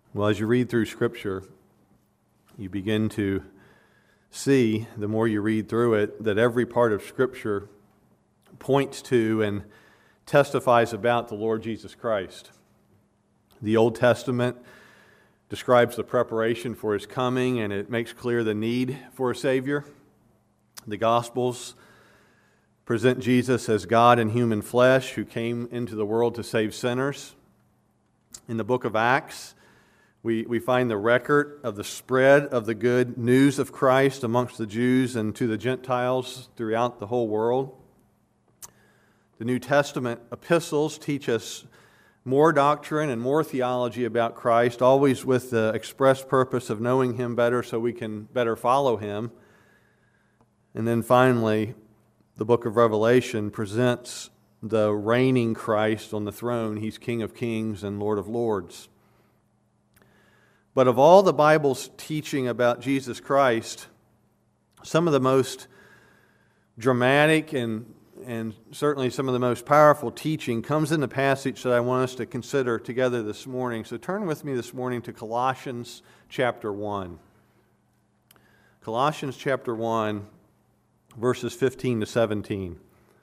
Well, as you read through Scripture, you begin to see, the more you read through it, that every part of Scripture points to and testifies about the Lord Jesus Christ. The Old Testament describes the preparation for His coming, and it makes clear the need for a Savior. The Gospels present Jesus as God in human flesh who came into the world to save sinners. In the book of Acts, we find the record of the spread of the good news of Christ amongst the Jews and to the Gentiles throughout the whole world. The New Testament epistles teach us more doctrine and more theology about Christ, always with the express purpose of knowing Him better so we can better follow Him. And then finally, the book of Revelation presents the reigning Christ on the throne. He's King of Kings and Lord of Lords. But of all the Bible's teaching about Jesus Christ, some of the most dramatic and certainly some of the most powerful teaching comes in the passage that I want us to consider together this morning. So turn with me this morning to Colossians chapter 1. Colossians chapter 1, verses 15 to 17.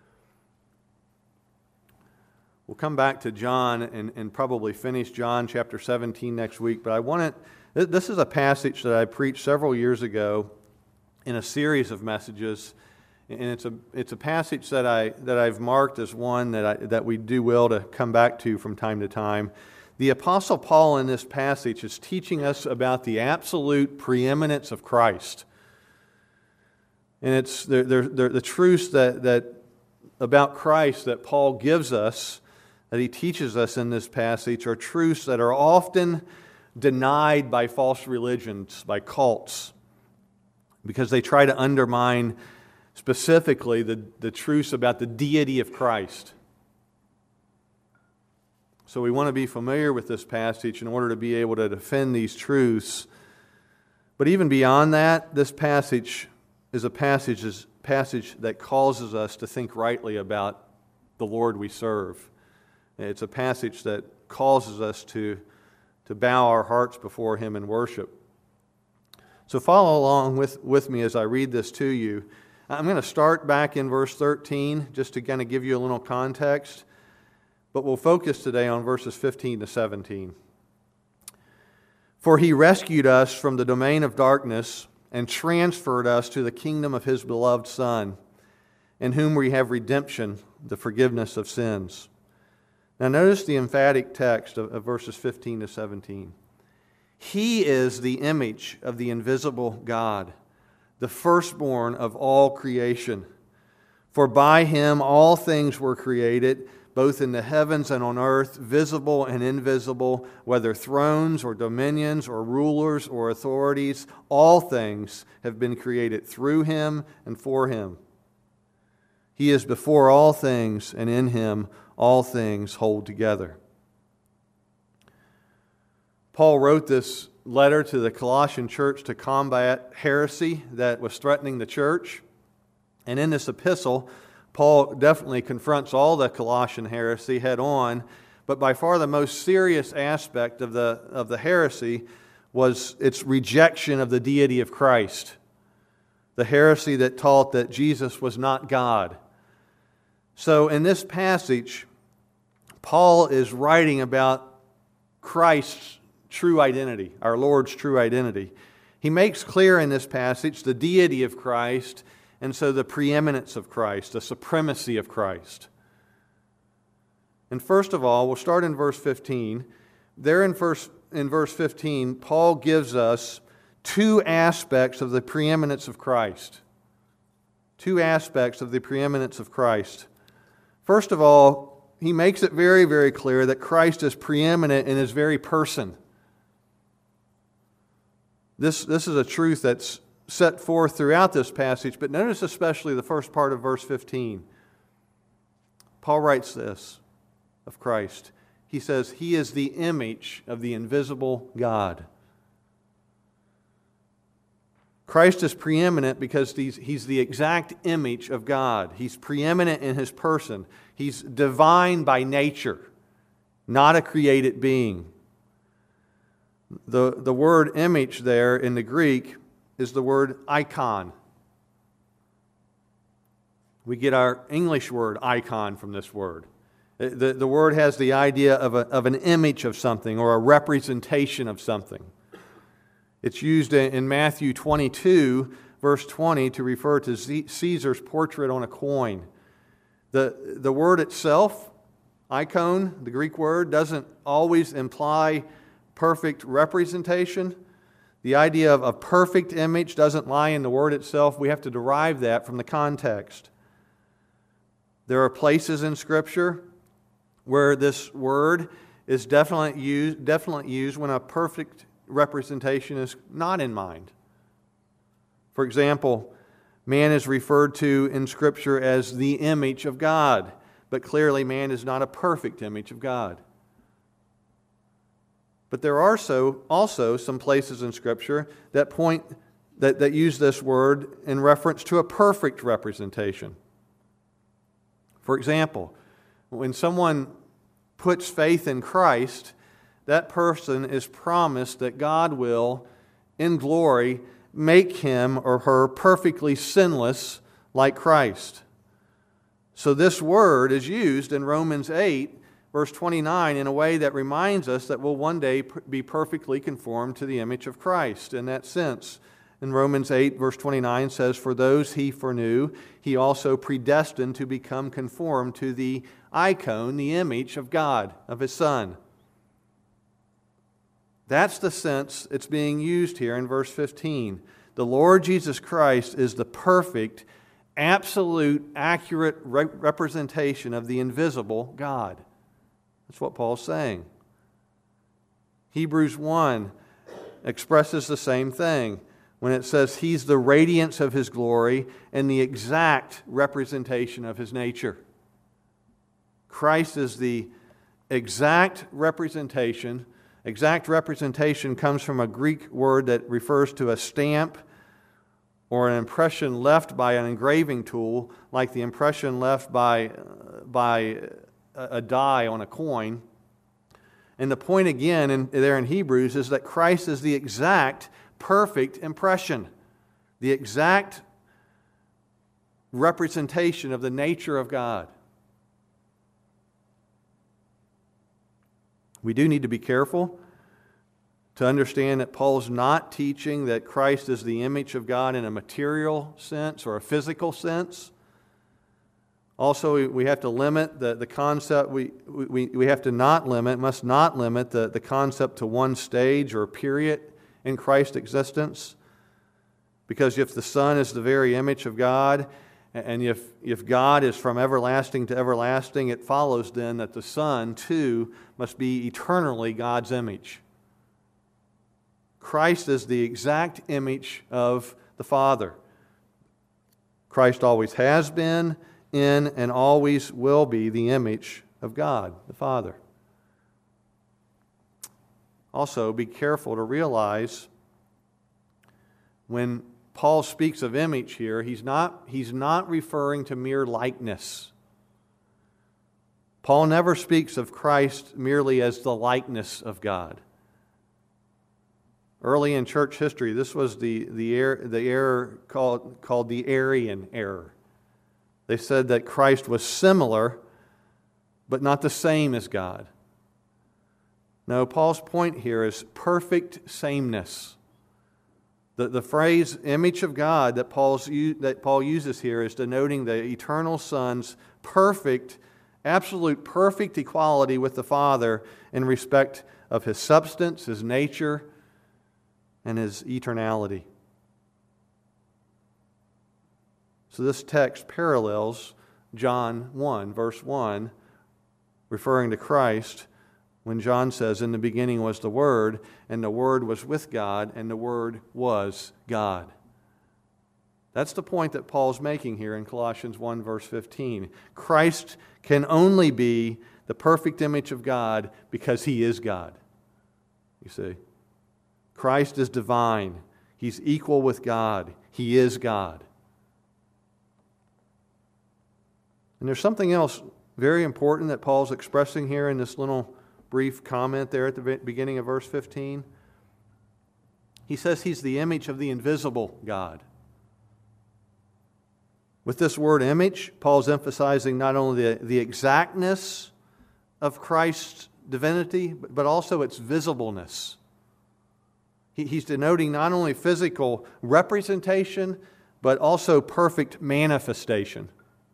We'll come back to John and probably finish John chapter 17 next week, but this is a passage that I preached several years ago in a series of messages, and it's a passage that I've marked as one that we do well to come back to from time to time. The Apostle Paul in this passage is teaching us about the absolute preeminence of Christ. And it's the truths that about Christ that Paul gives us, that he teaches us in this passage, are truths that are often denied by false religions, by cults, because they try to undermine specifically the truths about the deity of Christ. So we want to be familiar with this passage in order to be able to defend these truths. But even beyond that, this passage is a passage that causes us to think rightly about the Lord we serve. It's a passage that causes us to bow our hearts before Him in worship. So follow along with me as I read this to you. I'm going to start back in verse 13 just to kind of give you a little context, but we'll focus today on verses 15 to 17. For He rescued us from the domain of darkness and transferred us to the kingdom of His beloved Son, in whom we have redemption, the forgiveness of sins. Now notice the emphatic text of verses 15 to 17. He is the image of the invisible God, the firstborn of all creation. For by Him all things were created, both in the heavens and on earth, visible and invisible, whether thrones or dominions or rulers or authorities, all things have been created through Him and for Him. He is before all things, and in Him all things hold together. Paul wrote this letter to the Colossian church to combat heresy that was threatening the church. And in this epistle, Paul definitely confronts all the Colossian heresy head on, but by far the most serious aspect of the heresy was its rejection of the deity of Christ. The heresy that taught that Jesus was not God. So in this passage, Paul is writing about Christ's true identity, our Lord's true identity. He makes clear in this passage the deity of Christ, and so the preeminence of Christ, the supremacy of Christ. And first of all, we'll start in verse 15. There in verse 15, Paul gives us two aspects of the preeminence of Christ. Two aspects of the preeminence of Christ. First of all, he makes it very, very clear that Christ is preeminent in His very person. This is a truth that's set forth throughout this passage, but notice especially the first part of verse 15. Paul writes this of Christ. He says, He is the image of the invisible God. Christ is preeminent because He's the exact image of God. He's preeminent in His person. He's divine by nature, not a created being. The word image there in the Greek is the word icon. We get our English word icon from this word. The word has the idea of an image of something or a representation of something. It's used in Matthew 22, verse 20, to refer to Caesar's portrait on a coin. The word itself, icon, the Greek word, doesn't always imply perfect representation. The idea of a perfect image doesn't lie in the word itself. We have to derive that from the context. There are places in Scripture where this word is definitely used when a perfect representation is not in mind. For example, man is referred to in Scripture as the image of God, but clearly man is not a perfect image of God. But there are also some places in Scripture that use this word in reference to a perfect representation. For example, when someone puts faith in Christ, that person is promised that God will, in glory, make him or her perfectly sinless like Christ. So this word is used in Romans 8, verse 29, in a way that reminds us that we'll one day be perfectly conformed to the image of Christ. In that sense, in Romans 8, verse 29 says, "For those he foreknew, he also predestined to become conformed to the icon, the image of God, of His Son." That's the sense it's being used here in verse 15. The Lord Jesus Christ is the perfect, absolute, accurate representation of the invisible God. That's what Paul's saying. Hebrews 1 expresses the same thing when it says He's the radiance of His glory and the exact representation of His nature. Christ is the exact representation. Exact representation comes from a Greek word that refers to a stamp or an impression left by an engraving tool, like the impression left by a die on a coin. And the point again there in Hebrews is that Christ is the exact perfect impression, the exact representation of the nature of God. We do need to be careful to understand that Paul's not teaching that Christ is the image of God in a material sense or a physical sense. Also, we have to limit the concept, we have to must not limit the concept to one stage or period in Christ's existence. Because if the Son is the very image of God, and if God is from everlasting to everlasting, it follows then that the Son, too, must be eternally God's image. Christ is the exact image of the Father. Christ always has been, in, and always will be the image of God, the Father. Also, be careful to realize when Paul speaks of image here, he's not referring to mere likeness. Paul never speaks of Christ merely as the likeness of God. Early in church history, this was the error called the Arian error. They said that Christ was similar, but not the same as God. No, Paul's point here is perfect sameness. The phrase image of God that Paul uses here is denoting the eternal Son's absolute perfect equality with the Father in respect of His substance, His nature, and His eternality. So this text parallels John 1, verse 1, referring to Christ, when John says, "In the beginning was the Word, and the Word was with God, and the Word was God." That's the point that Paul's making here in Colossians 1, verse 15. Christ can only be the perfect image of God because He is God. You see? Christ is divine. He's equal with God. He is God. And there's something else very important that Paul's expressing here in this little brief comment there at the beginning of verse 15. He says He's the image of the invisible God. With this word image, Paul's emphasizing not only the exactness of Christ's divinity, but also its visibleness. He's denoting not only physical representation, but also perfect manifestation.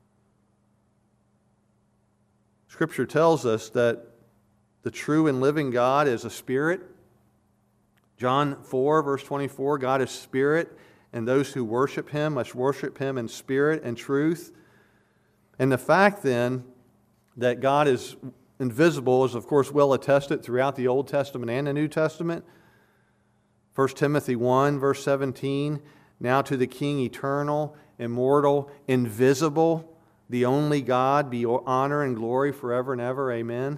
Scripture tells us that the true and living God is a spirit. John 4, verse 24, God is spirit, and those who worship Him must worship Him in spirit and truth. And the fact then that God is invisible is, of course, well attested throughout the Old Testament and the New Testament. 1 Timothy 1, verse 17, now to the King eternal, immortal, invisible, the only God, be honor and glory forever and ever. Amen.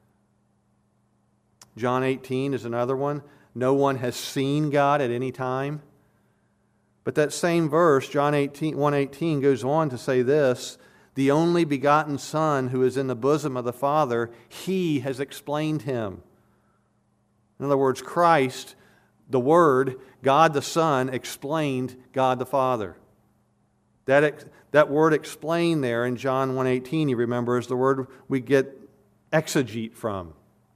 John 18 is another one. No one has seen God at any time. But that same verse, John 1:18, goes on to say this, the only begotten Son who is in the bosom of the Father, He has explained Him. In other words, Christ, the Word, God the Son, explained God the Father. That word explain there in John 1:18, you remember, is the word we get exegete from.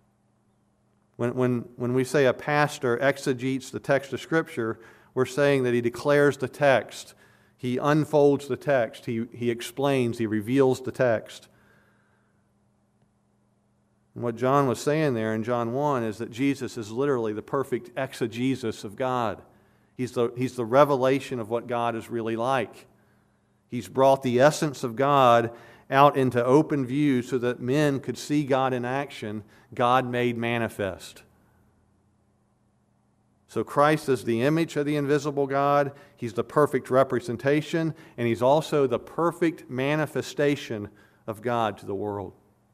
When we say a pastor exegetes the text of Scripture, we're saying that he declares the text. He unfolds the text. He explains, he reveals the text. And what John was saying there in John 1 is that Jesus is literally the perfect exegesis of God. He's the revelation of what God is really like. He's brought the essence of God out into open view so that men could see God in action, God made manifest. So Christ is the image of the invisible God. He's the perfect representation, and He's also the perfect manifestation of God to the world.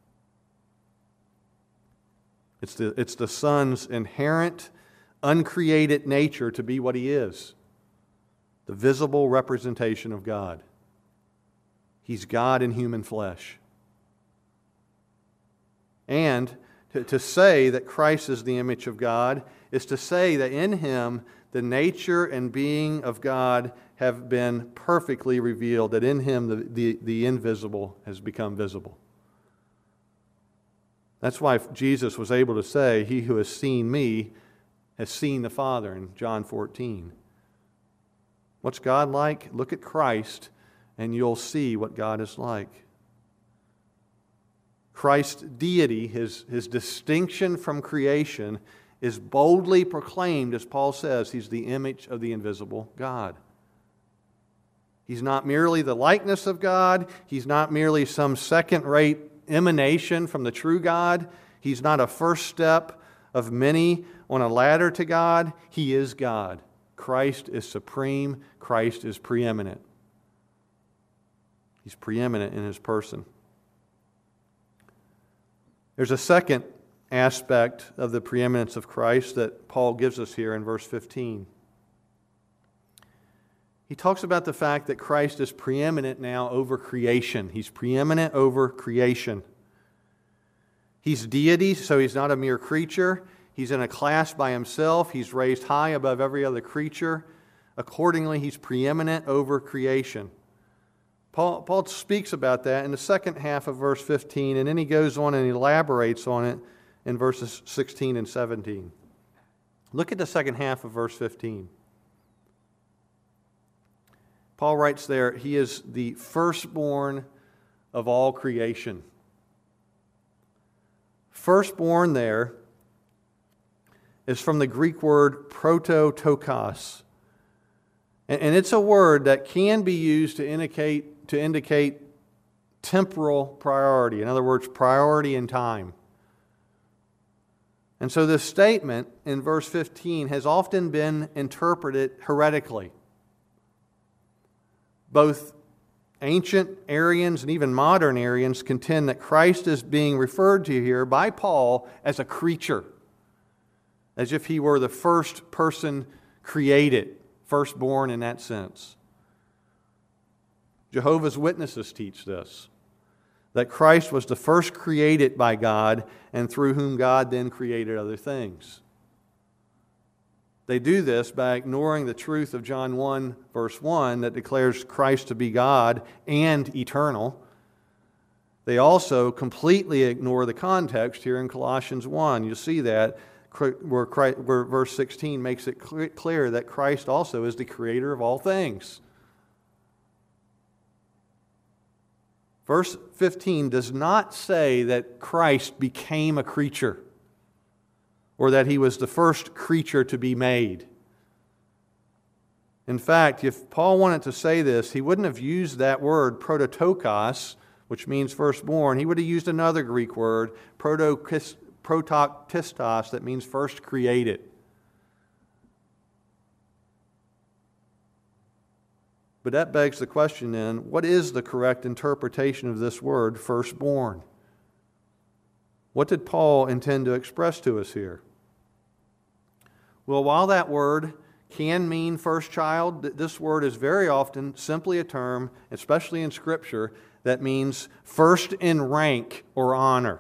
It's the Son's inherent, uncreated nature to be what He is, the visible representation of God. He's God in human flesh. And to say that Christ is the image of God is to say that in Him the nature and being of God have been perfectly revealed, that in Him the invisible has become visible. That's why Jesus was able to say, He who has seen me has seen the Father in John 14. What's God like? Look at Christ and you'll see what God is like. Christ's deity, His distinction from creation, is boldly proclaimed, as Paul says, He's the image of the invisible God. He's not merely the likeness of God. He's not merely some second-rate emanation from the true God. He's not a first step of many on a ladder to God. He is God. Christ is supreme. Christ is preeminent. He's preeminent in His person. There's a second aspect of the preeminence of Christ that Paul gives us here in verse 15. He talks about the fact that Christ is preeminent now over creation. He's preeminent over creation. He's deity, so He's not a mere creature. He's in a class by Himself. He's raised high above every other creature. Accordingly, He's preeminent over creation. Paul speaks about that in the second half of verse 15, and then he goes on and elaborates on it in verses 16 and 17. Look at the second half of verse 15. Paul writes there, He is the firstborn of all creation. Firstborn there is from the Greek word prototokos. And it's a word that can be used to indicate temporal priority. In other words, priority in time. And so this statement in verse 15 has often been interpreted heretically. Both ancient Arians and even modern Arians contend that Christ is being referred to here by Paul as a creature, as if He were the first person created, firstborn in that sense. Jehovah's Witnesses teach this, that Christ was the first created by God and through whom God then created other things. They do this by ignoring the truth of John 1, verse 1, that declares Christ to be God and eternal. They also completely ignore the context here in Colossians 1. You see that where verse 16 makes it clear that Christ also is the creator of all things. Verse 15 does not say that Christ became a creature or that he was the first creature to be made. In fact, if Paul wanted to say this, he wouldn't have used that word prototokos, which means firstborn. He would have used another Greek word, protoktistos, that means first created. But that begs the question then, what is the correct interpretation of this word, firstborn? What did Paul intend to express to us here? Well, while that word can mean first child, this word is very often simply a term, especially in Scripture, that means first in rank or honor.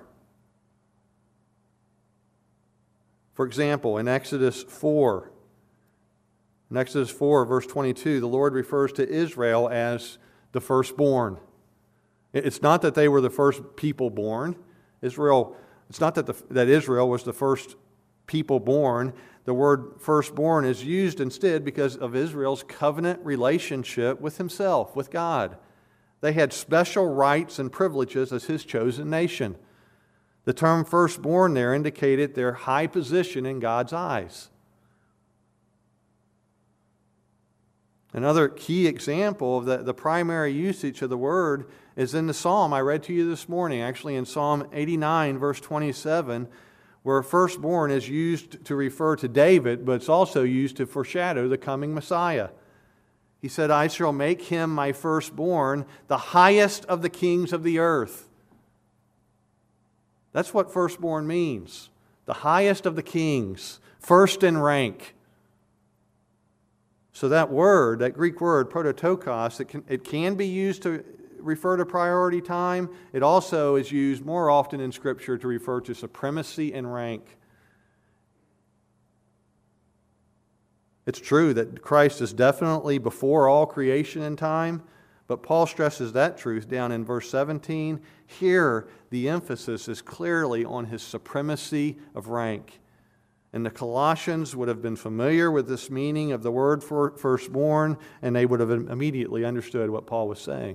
For example, in Exodus 4, verse 22, the Lord refers to Israel as the firstborn. It's not that they were the first people born. It's not that Israel was the first people born. The word firstborn is used instead because of Israel's covenant relationship with himself, with God. They had special rights and privileges as his chosen nation. The term firstborn there indicated their high position in God's eyes. Another key example of the primary usage of the word is in the psalm I read to you this morning, actually in Psalm 89, verse 27, where firstborn is used to refer to David, but it's also used to foreshadow the coming Messiah. He said, I shall make him my firstborn, the highest of the kings of the earth. That's what firstborn means. The highest of the kings, first in rank. So that word, that Greek word, prototokos, it can be used to refer to priority time. It also is used more often in Scripture to refer to supremacy and rank. It's true that Christ is definitely before all creation and time, but Paul stresses that truth down in verse 17. Here, the emphasis is clearly on his supremacy of rank. And the Colossians would have been familiar with this meaning of the word firstborn, and they would have immediately understood what Paul was saying.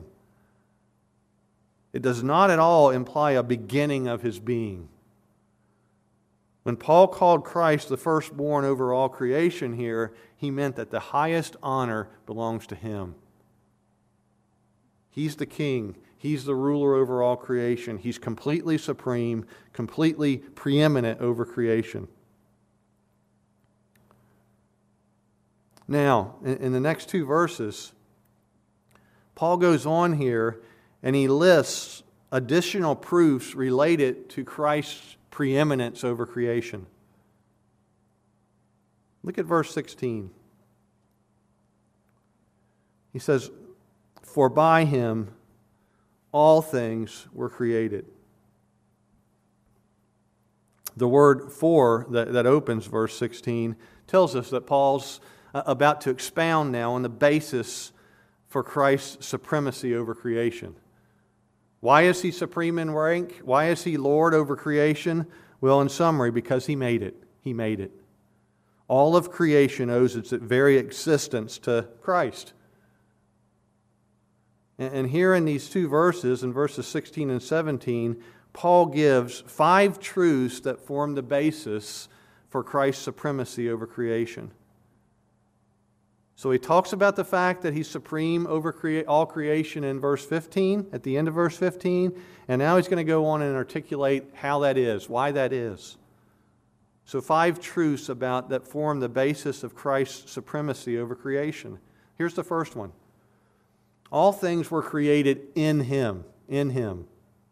It does not at all imply a beginning of his being. When Paul called Christ the firstborn over all creation here, he meant that the highest honor belongs to him. He's the king. He's the ruler over all creation. He's completely supreme, completely preeminent over creation. Now, in the next two verses, Paul goes on here and he lists additional proofs related to Christ's preeminence over creation. Look at verse 16. He says, for by him all things were created. The word for that opens verse 16 tells us that Paul's about to expound now on the basis for Christ's supremacy over creation. Why is he supreme in rank? Why is he Lord over creation? Well, in summary, because he made it. He made it. All of creation owes its very existence to Christ. And here in these two verses, in verses 16 and 17, Paul gives 5 truths that form the basis for Christ's supremacy over creation. So he talks about the fact that he's supreme over all creation in verse 15, at the end of verse 15, and now he's going to go on and articulate how that is, why that is. So 5 truths about that form the basis of Christ's supremacy over creation. Here's the first one. All things were created in Him, in Him.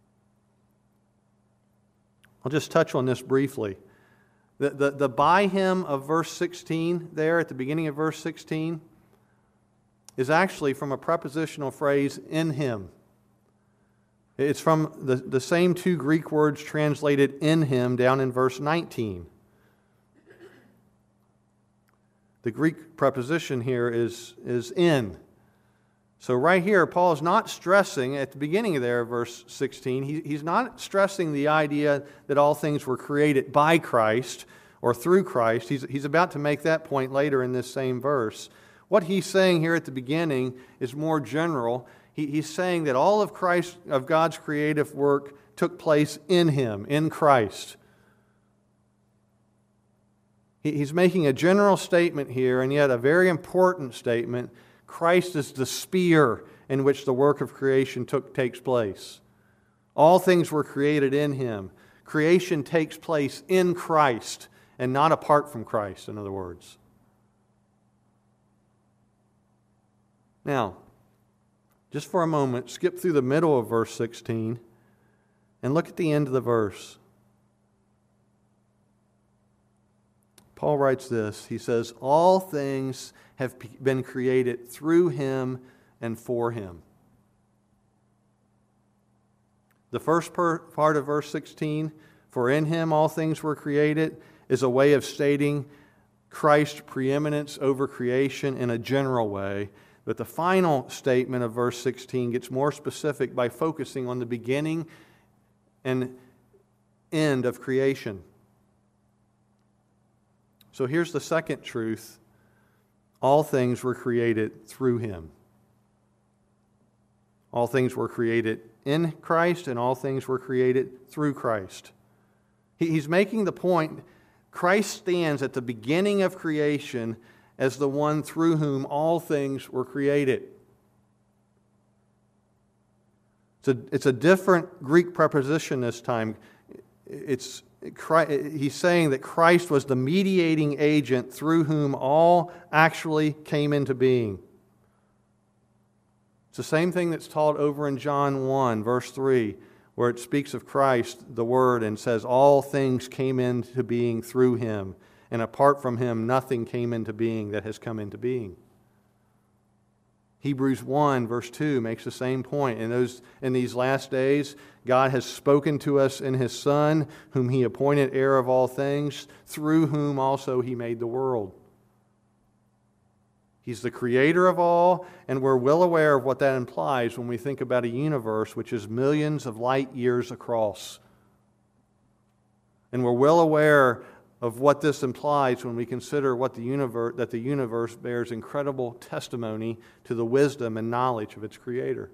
I'll just touch on this briefly. The by him of verse 16 there at the beginning of verse 16 is actually from a prepositional phrase, in him. It's from the same 2 Greek words translated in him down in verse 19. The Greek preposition here is in. So right here, Paul is not stressing, at the beginning of there, verse 16, he's not stressing the idea that all things were created by Christ or through Christ. He's about to make that point later in this same verse. What he's saying here at the beginning is more general. He's saying that all of God's creative work took place in Him, in Christ. He's making a general statement here, and yet a very important statement. Christ is the sphere in which the work of creation takes place. All things were created in Him. Creation takes place in Christ and not apart from Christ, in other words. Now, just for a moment, skip through the middle of verse 16 and look at the end of the verse. Paul writes this. He says, all things have been created through Him and for Him. The first part of verse 16, for in Him all things were created, is a way of stating Christ's preeminence over creation in a general way. But the final statement of verse 16 gets more specific by focusing on the beginning and end of creation. So here's the second truth. All things were created through Him. All things were created in Christ, and all things were created through Christ. He's making the point, Christ stands at the beginning of creation as the one through whom all things were created. It's a different Greek preposition this time. He's saying that Christ was the mediating agent through whom all actually came into being. It's the same thing that's taught over in John 1, verse 3, where it speaks of Christ, the Word, and says all things came into being through Him, and apart from Him nothing came into being that has come into being. Hebrews 1, verse 2 makes the same point. In these last days, God has spoken to us in His Son, whom He appointed heir of all things, through whom also He made the world. He's the creator of all, and we're well aware of what that implies when we think about a universe which is millions of light years across. And we're well aware of what this implies when we consider that the universe bears incredible testimony to the wisdom and knowledge of its Creator.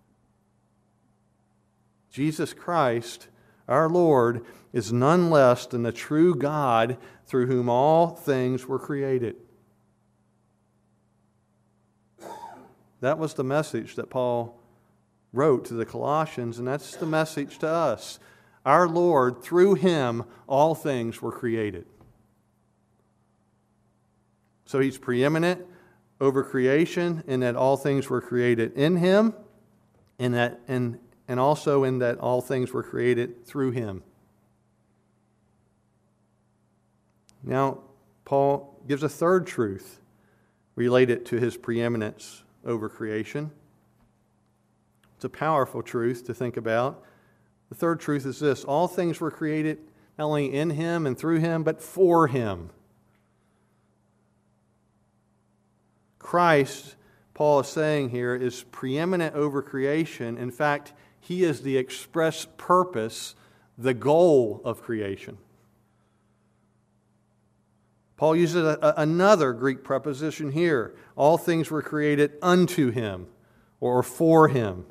Jesus Christ, our Lord, is none less than the true God through whom all things were created. That was the message that Paul wrote to the Colossians, and that's the message to us. Our Lord, through Him, all things were created. So He's preeminent over creation in that all things were created in Him, and also in that all things were created through Him. Now, Paul gives a third truth related to His preeminence over creation. It's a powerful truth to think about. The third truth is this: all things were created not only in Him and through Him, but for Him. Christ, Paul is saying here, is preeminent over creation. In fact, He is the express purpose, the goal of creation. Paul uses another Greek preposition here. All things were created unto Him or for Him.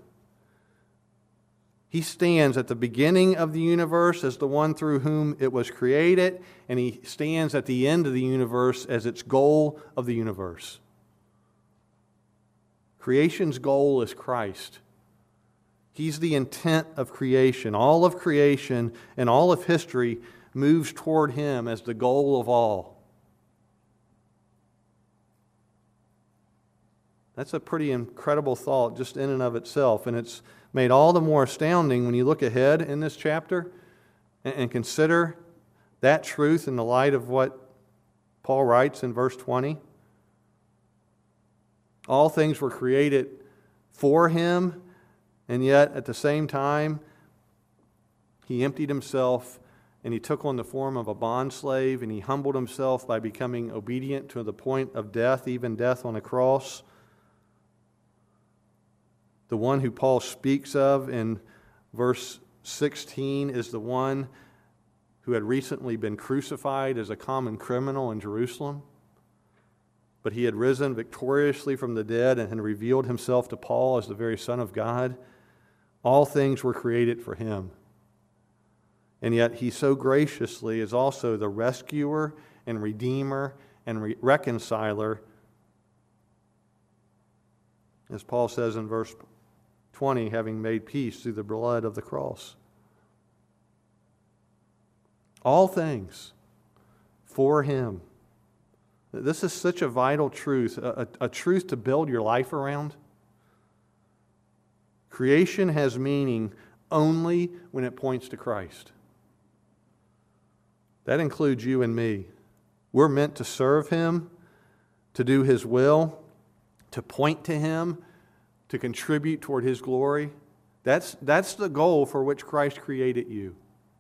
He stands at the beginning of the universe as the one through whom it was created, and He stands at the end of the universe as its goal of the universe. Creation's goal is Christ. He's the intent of creation. All of creation and all of history moves toward Him as the goal of all. That's a pretty incredible thought just in and of itself, and it's made all the more astounding when you look ahead in this chapter and consider that truth in the light of what Paul writes in verse 20. All things were created for Him, and yet at the same time, He emptied Himself and he took on the form of a bondslave, and he humbled himself by becoming obedient to the point of death, even death on a cross. The one who Paul speaks of in verse 16 is the one who had recently been crucified as a common criminal in Jerusalem. But he had risen victoriously from the dead and had revealed himself to Paul as the very Son of God. All things were created for him. And yet he so graciously is also the rescuer and redeemer and reconciler. As Paul says in verse 20, having made peace through the blood of the cross. All things for him. This is such a vital truth, a truth to build your life around. Creation has meaning only when it points to Christ. That includes you and me. We're meant to serve Him, to do His will, to point to Him, to contribute toward His glory. That's the goal for which Christ created you.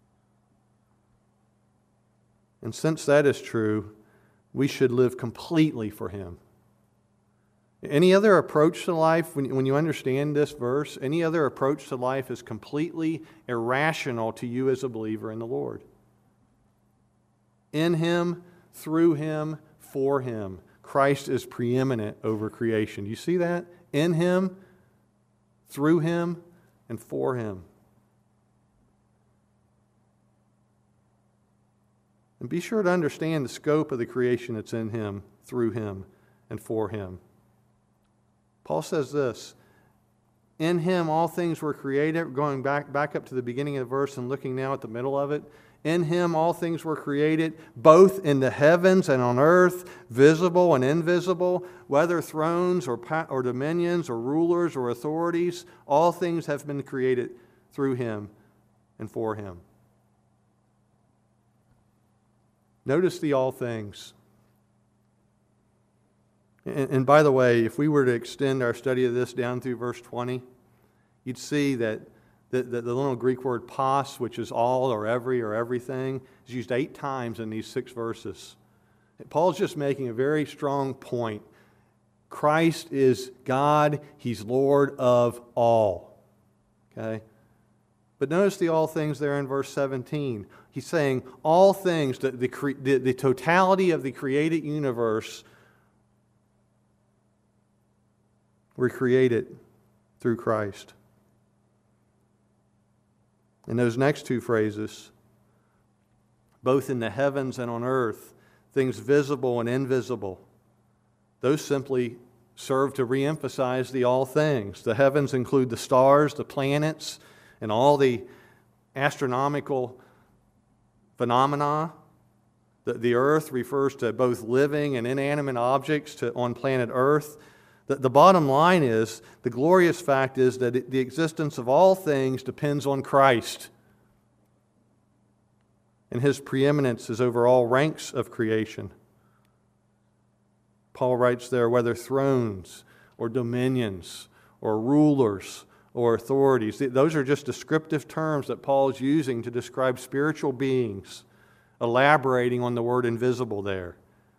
And since that is true, we should live completely for Him. Any other approach to life, when you understand this verse, any other approach to life is completely irrational to you as a believer in the Lord. In Him, through Him, for Him. Christ is preeminent over creation. Do you see that? In Him, through Him, and for Him. And be sure to understand the scope of the creation that's in Him, through Him, and for Him. Paul says this, in Him all things were created, going back up to the beginning of the verse and looking now at the middle of it. In Him all things were created, both in the heavens and on earth, visible and invisible, whether thrones or dominions or rulers or authorities, all things have been created through Him and for Him. Notice the all things. And by the way, if we were to extend our study of this down through verse 20, you'd see that the little Greek word pas, which is all or every or everything, is used 8 times in these 6 verses. Paul's just making a very strong point. Christ is God. He's Lord of all. Okay? But notice the all things there in verse 17. He's saying all things, the totality of the created universe were created through Christ. In those next 2 phrases, both in the heavens and on earth, things visible and invisible, those simply serve to reemphasize the all things. The heavens include the stars, the planets, and all the astronomical phenomena. The earth refers to both living and inanimate objects on planet Earth. The bottom line is, the glorious fact is that the existence of all things depends on Christ. And His preeminence is over all ranks of creation. Paul writes there, whether thrones or dominions or rulers or authorities. Those are just descriptive terms that Paul is using to describe spiritual beings, elaborating on the word invisible there.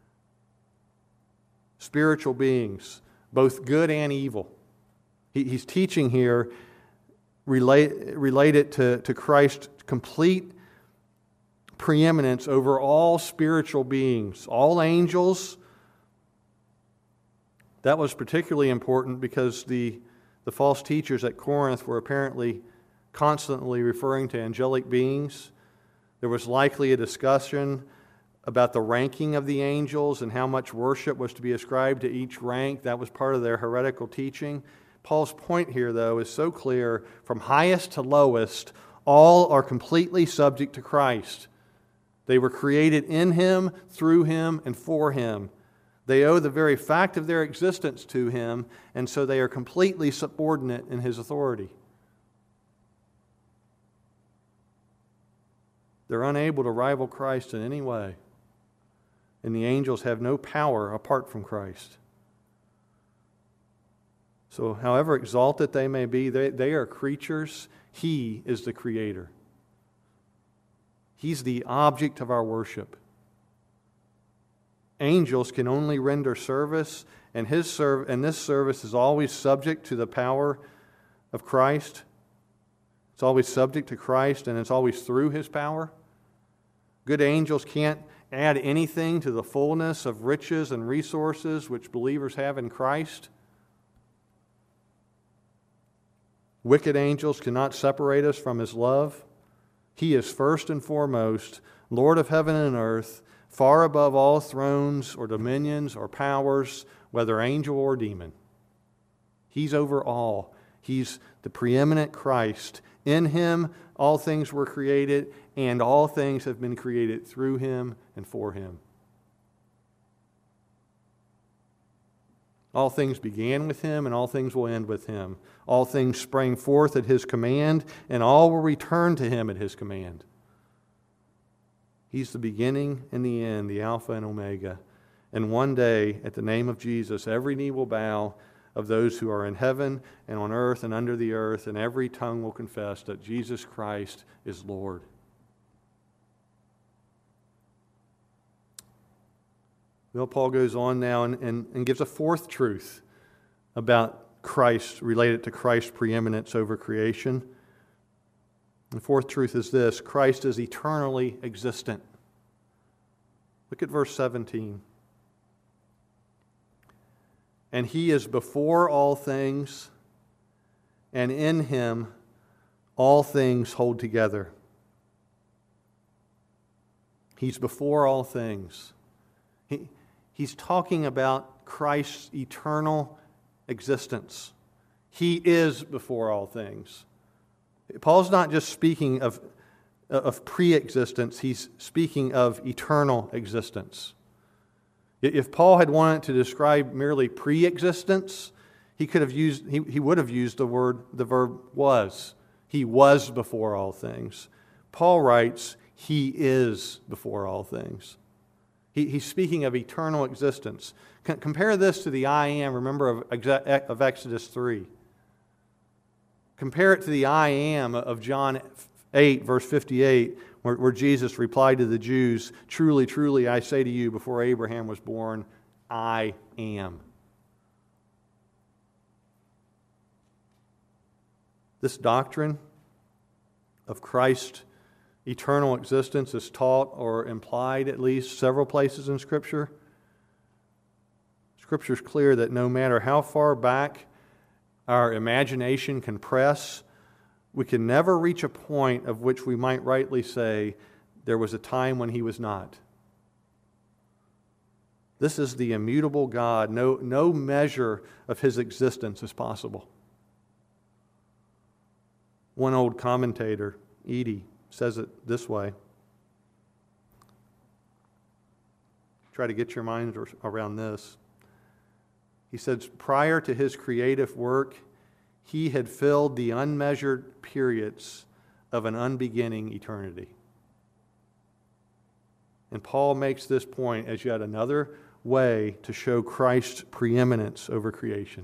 Spiritual beings, both good and evil. He's teaching here related to Christ's complete preeminence over all spiritual beings, all angels. That was particularly important because the false teachers at Corinth were apparently constantly referring to angelic beings. There was likely a discussion about the ranking of the angels and how much worship was to be ascribed to each rank. That was part of their heretical teaching. Paul's point here, though, is so clear. From highest to lowest, all are completely subject to Christ. They were created in Him, through Him, and for Him. They owe the very fact of their existence to Him, and so they are completely subordinate in His authority. They're unable to rival Christ in any way. And the angels have no power apart from Christ. So however exalted they may be, they are creatures. He is the Creator. He's the object of our worship. Angels can only render service, and this service is always subject to the power of Christ. It's always subject to Christ, and it's always through His power. Good angels can't add anything to the fullness of riches and resources which believers have in Christ. Wicked angels cannot separate us from His love. He is first and foremost Lord of heaven and earth, far above all thrones or dominions or powers, whether angel or demon. He's over all. He's the preeminent Christ. In Him, all things were created, and all things have been created through Him and for Him. All things began with Him, and all things will end with Him. All things sprang forth at His command, and all will return to Him at His command. He's the beginning and the end, the Alpha and Omega. And one day, at the name of Jesus, every knee will bow of those who are in heaven and on earth and under the earth, and every tongue will confess that Jesus Christ is Lord. Well, Paul goes on now and gives a fourth truth about Christ, related to Christ's preeminence over creation. The fourth truth is this: Christ is eternally existent. Look at verse 17. And He is before all things, and in Him all things hold together. He's before all things. He's talking about Christ's eternal existence. He is before all things. Paul's not just speaking of pre-existence, he's speaking of eternal existence. If Paul had wanted to describe merely pre-existence, he would have used the verb was. He was before all things. Paul writes, He is before all things. He's speaking of eternal existence. Compare this to the I am, remember, of Exodus 3. Compare it to the I am of John 8, verse 58, where Jesus replied to the Jews, "Truly, truly, I say to you, before Abraham was born, I am." This doctrine of Christ's eternal existence is taught or implied at least several places in Scripture. Scripture is clear that no matter how far back our imagination can press, we can never reach a point of which we might rightly say, there was a time when He was not. This is the immutable God. No measure of His existence is possible. One old commentator, Eadie, says it this way. Try to get your mind around this. He says, prior to His creative work, He had filled the unmeasured periods of an unbeginning eternity. And Paul makes this point as yet another way to show Christ's preeminence over creation.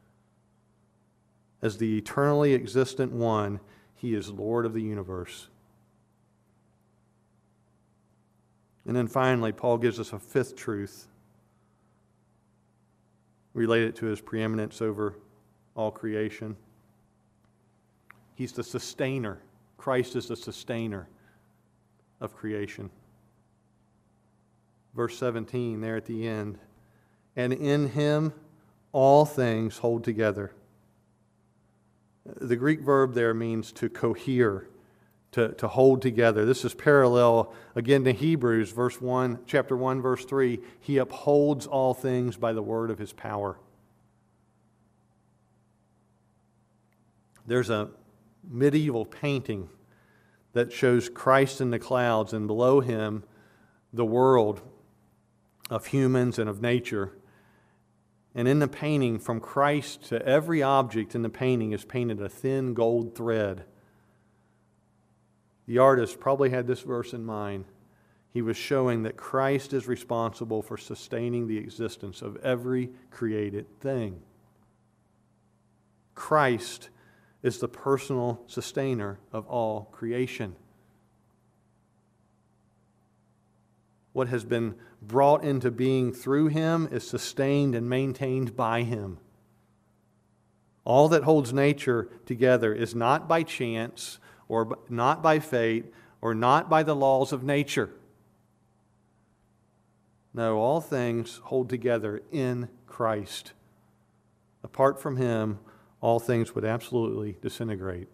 As the eternally existent one, He is Lord of the universe. And then finally, Paul gives us a fifth truth related to His preeminence over all creation. He's the sustainer. Christ is the sustainer of creation. Verse 17, there at the end. And in Him all things hold together. The Greek verb there means to cohere, to hold together. This is parallel again to Hebrews chapter 1, verse 3. He upholds all things by the word of His power. There's a medieval painting that shows Christ in the clouds, and below Him the world of humans and of nature. And in the painting, from Christ to every object in the painting is painted a thin gold thread. The artist probably had this verse in mind. He was showing that Christ is responsible for sustaining the existence of every created thing. Christ is the personal sustainer of all creation. what has been brought into being through Him is sustained and maintained by Him. All that holds nature together is not by chance or not by fate or not by the laws of nature. No, all things hold together in Christ. Apart from Him, all things would absolutely disintegrate.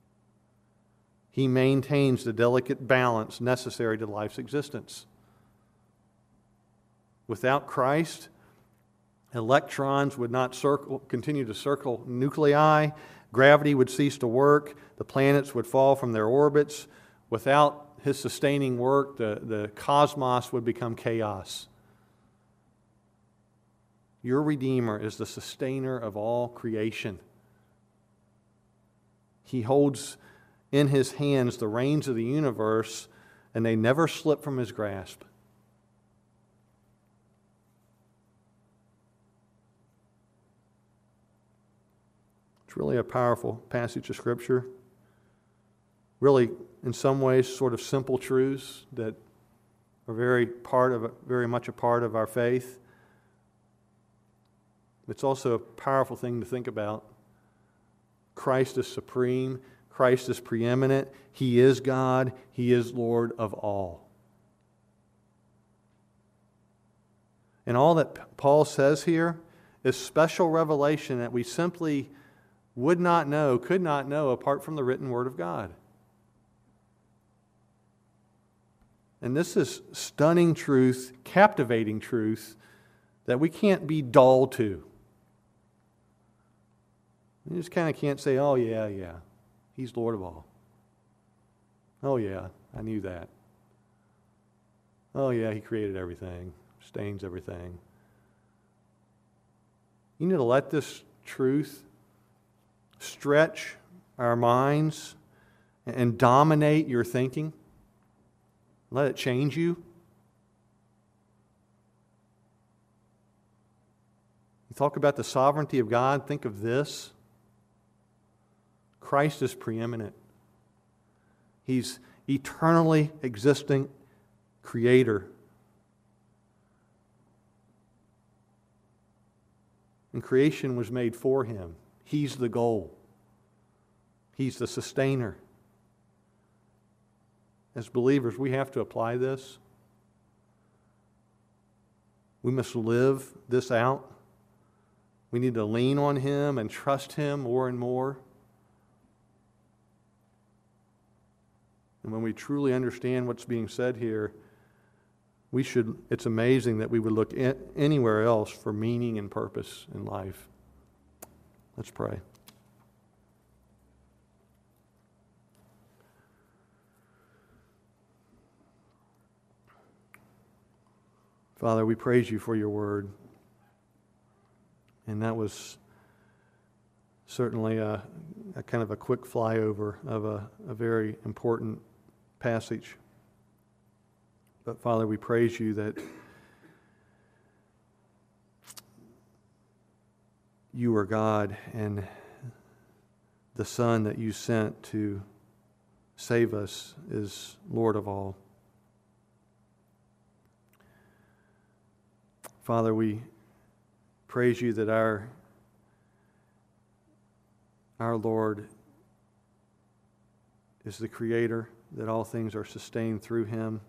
He maintains the delicate balance necessary to life's existence. Without Christ, electrons would not continue to circle nuclei, gravity would cease to work, the planets would fall from their orbits. Without His sustaining work, the cosmos would become chaos. Your Redeemer is the sustainer of all creation. He holds in His hands the reins of the universe, and they never slip from His grasp. It's really a powerful passage of Scripture. Really, in some ways, sort of simple truths that are very much a part of our faith. It's also a powerful thing to think about. Christ is supreme. Christ is preeminent. He is God. He is Lord of all. And all that Paul says here is special revelation that we simply would not know, could not know apart from the written Word of God. And this is stunning truth, captivating truth that we can't be dull to. You just kind of can't say, oh yeah, He's Lord of all. Oh yeah, I knew that. Oh yeah, He created everything, sustains everything. You need to let this truth stretch our minds and dominate your thinking. Let it change you. You talk about the sovereignty of God, think of this. Christ is preeminent. He's eternally existing Creator. And creation was made for Him. He's the goal. He's the sustainer. As believers, we have to apply this. We must live this out. We need to lean on Him and trust Him more and more. And when we truly understand what's being said here, it's amazing that we would look anywhere else for meaning and purpose in life. Let's pray. Father, we praise You for Your Word. And that was certainly a kind of a quick flyover of a very important passage. But Father, we praise You that You are God, and the Son that You sent to save us is Lord of all. Father, we praise You that our Lord is the Creator, that all things are sustained through Him,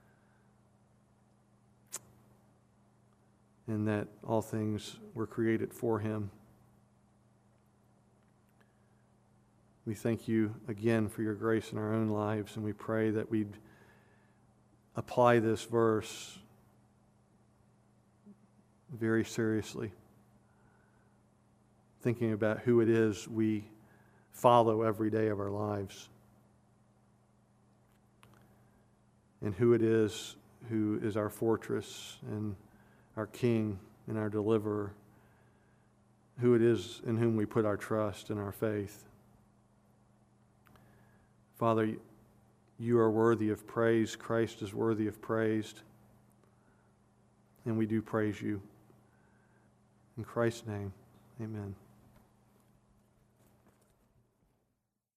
and that all things were created for Him. We thank You again for Your grace in our own lives, and we pray that we'd apply this verse very seriously, thinking about who it is we follow every day of our lives, and who it is who is our fortress and our King and our deliverer, who it is in whom we put our trust and our faith. Father, You are worthy of praise. Christ is worthy of praise. And we do praise You. In Christ's name, amen.